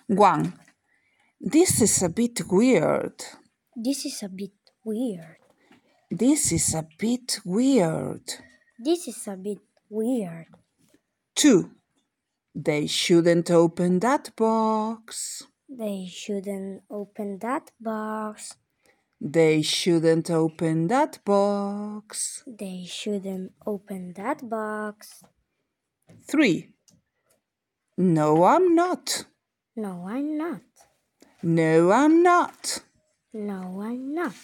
1. This is a bit weird. This is a bit weird. This is a bit weird. This is a bit weird. 2. They shouldn't open that box. They shouldn't open that box. They shouldn't open that box. They shouldn't open that box. 3. No, I'm not. No, I'm not. No, I'm not. No, I'm not.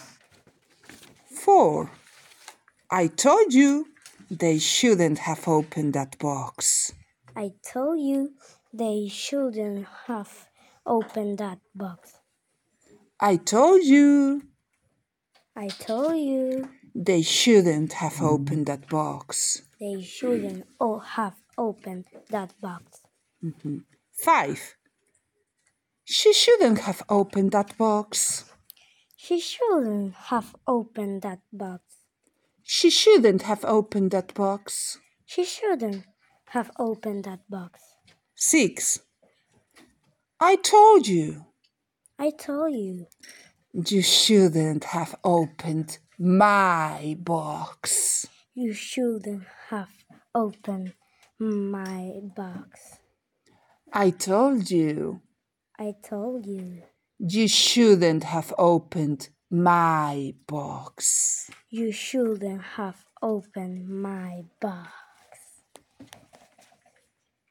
4. I told you they shouldn't have opened that box. I told you they shouldn't have opened that box. I told you I told you they shouldn't have opened that box. they shouldn't have opened that box. 5. She shouldn't have opened that box. She shouldn't have opened that box. She shouldn't have opened that box. She shouldn't have opened that box. 6. I told you I told you you shouldn't have opened my box. you shouldn't have opened my box. I told you I told you you shouldn't have opened my box. you shouldn't have opened my box.